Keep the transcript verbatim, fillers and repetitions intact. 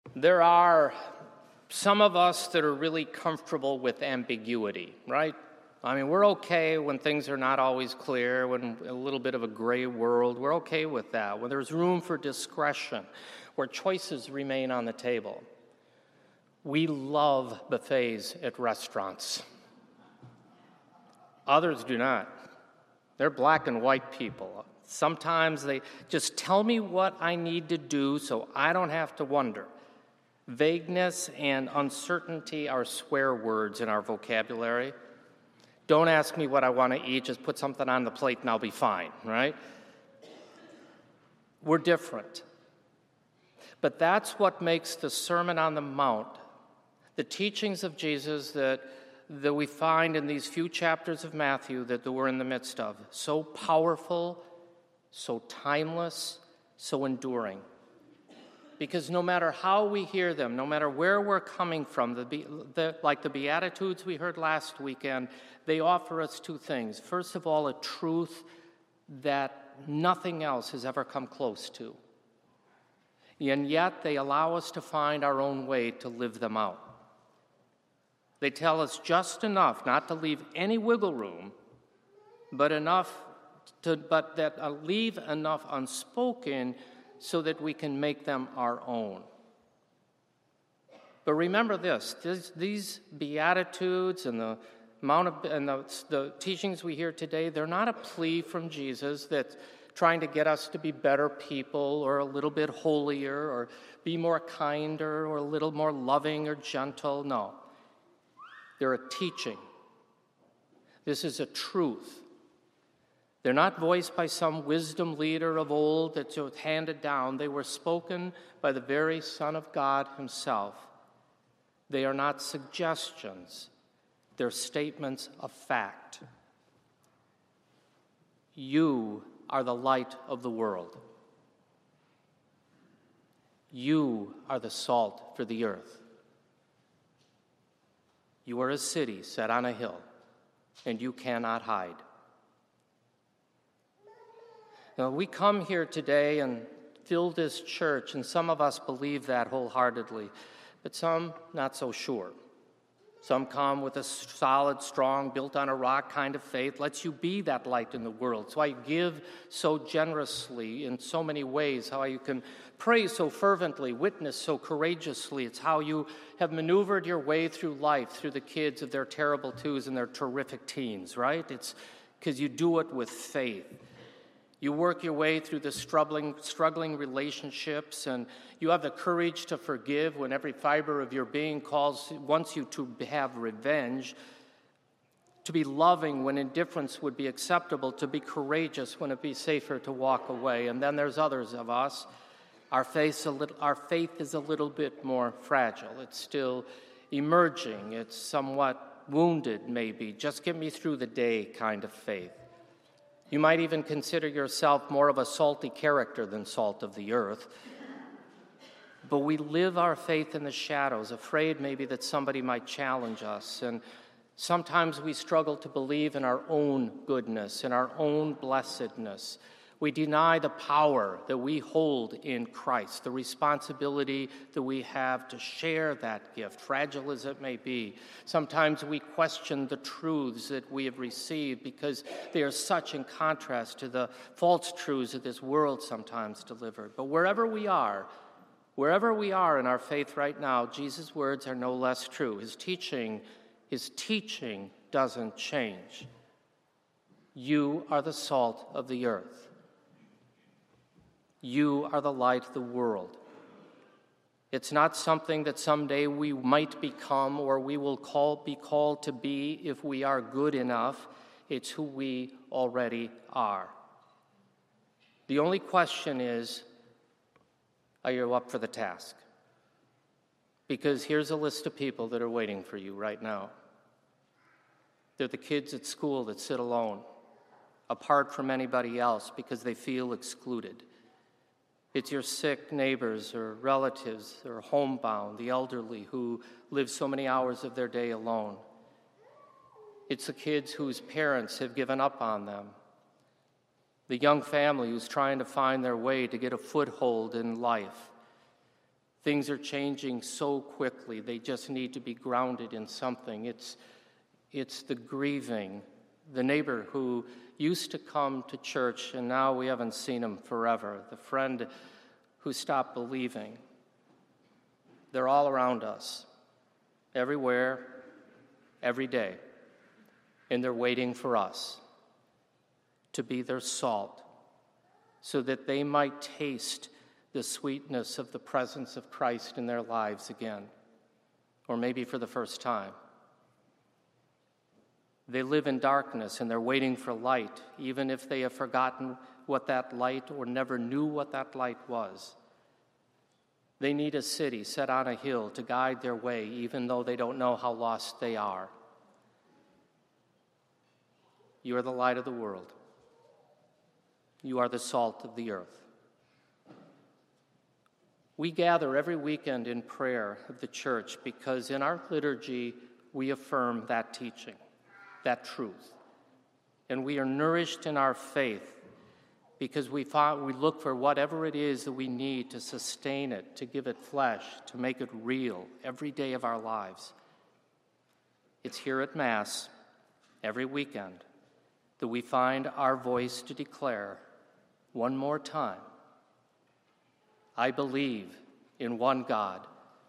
There are some of us that are really comfortable with ambiguity, right? I mean, we're okay when things are not always clear, when a little bit of a gray world, we're okay with that. When there's room for discretion, where choices remain on the table. We love buffets at restaurants. Others do not. They're black and white people. Sometimes they just tell me what I need to do so I don't have to wonder. Vagueness and uncertainty are swear words in our vocabulary. Don't ask me what I want to eat, just put something on the plate and I'll be fine, right? We're different. But that's what makes the Sermon on the Mount, the teachings of Jesus that, that we find in these few chapters of Matthew that, that we're in the midst of, so powerful, so timeless, so enduring. Because no matter how we hear them, no matter where we're coming from, the, the, like the Beatitudes we heard last weekend, they offer us two things. First of all, a truth that nothing else has ever come close to. And yet they allow us to find our own way to live them out. They tell us just enough not to leave any wiggle room, but enough to, but that uh, leave enough unspoken so that we can make them our own. But remember this, this these Beatitudes and the amount of and the, the teachings we hear today, they're not a plea from Jesus that's trying to get us to be better people or a little bit holier or be more kinder or a little more loving or gentle. No. They're a teaching. This is a truth. They're not voiced by some wisdom leader of old that's handed down. They were spoken by the very Son of God himself. They are not suggestions. They're statements of fact. You are the light of the world. You are the salt for the earth. You are a city set on a hill, and you cannot hide. Now, we come here today and fill this church, and some of us believe that wholeheartedly, but some not so sure. Some come with a solid, strong, built on a rock kind of faith, lets you be that light in the world. So I give so generously in so many ways, how you can pray so fervently, witness so courageously. It's how you have maneuvered your way through life, through the kids of their terrible twos and their terrific teens, right? It's because you do it with faith. You work your way through the struggling, struggling relationships, and you have the courage to forgive when every fiber of your being calls, wants you to have revenge, to be loving when indifference would be acceptable, to be courageous when it'd be safer to walk away. And then there's others of us. Our faith, a little, our faith is a little bit more fragile. It's still emerging. It's somewhat wounded, maybe. Just get me through the day kind of faith. You might even consider yourself more of a salty character than salt of the earth. But we live our faith in the shadows, afraid maybe that somebody might challenge us. And sometimes we struggle to believe in our own goodness, in our own blessedness. We deny the power that we hold in Christ, the responsibility that we have to share that gift, fragile as it may be. Sometimes we question the truths that we have received because they are such in contrast to the false truths that this world sometimes delivers. But wherever we are, wherever we are in our faith right now, Jesus' words are no less true. His teaching, his teaching doesn't change. You are the salt of the earth. You are the light of the world. It's not something that someday we might become or we will call, be called to be if we are good enough. It's who we already are. The only question is, are you up for the task? Because here's a list of people that are waiting for you right now. They're the kids at school that sit alone, apart from anybody else because they feel excluded. It's your sick neighbors or relatives or homebound, the elderly who live so many hours of their day alone. It's the kids whose parents have given up on them. The young family who's trying to find their way to get a foothold in life. Things are changing so quickly, they just need to be grounded in something. It's, it's the grieving, the neighbor who used to come to church and now we haven't seen him forever, the friend who stopped believing. They're all around us, everywhere, every day, and they're waiting for us to be their salt so that they might taste the sweetness of the presence of Christ in their lives again, or maybe for the first time. They live in darkness and they're waiting for light, even if they have forgotten what that light or never knew what that light was. They need a city set on a hill to guide their way, even though they don't know how lost they are. You are the light of the world. You are the salt of the earth. We gather every weekend in prayer of the church because in our liturgy we affirm that teaching, that truth. And we are nourished in our faith because we, find, we look for whatever it is that we need to sustain it, to give it flesh, to make it real every day of our lives. It's here at Mass, every weekend, that we find our voice to declare one more time, I believe in one God,